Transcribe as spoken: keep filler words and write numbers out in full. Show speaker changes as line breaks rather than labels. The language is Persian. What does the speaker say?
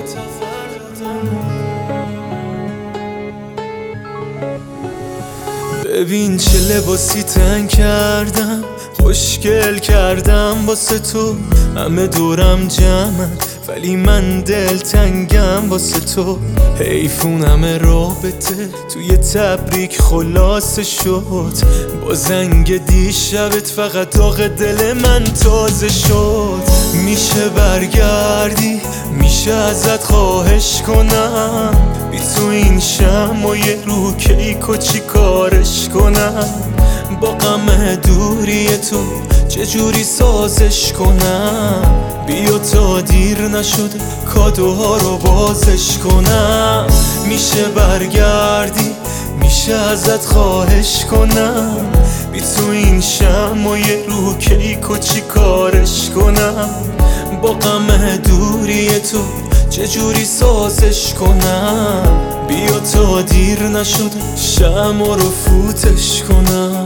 ببین چه لباسی تن کردم، خوشگل کردم واسه تو. همه دورم جمعن ولی من دل تنگم واسه تو. حیفون همه رابطه توی تبریک خلاصه شد. با زنگ دیشبت فقط داغ دل من تازه شد. میشه برگردی؟ میشه ازت خواهش کنم بی تو این شمع یه رو کیک و چی کارش کنم؟ با غم دوری تو چجوری سازش کنم؟ بیا تا دیر نشده کادوها رو بازش کنم. میشه برگردی؟ میشه ازت خواهش کنم بی تو این شمع یه رو کیک و چی کارش کنم؟ با غم دوری تو چجوری سازش کنم؟ بیا تا دیر نشده شمع رو فوتش کنم.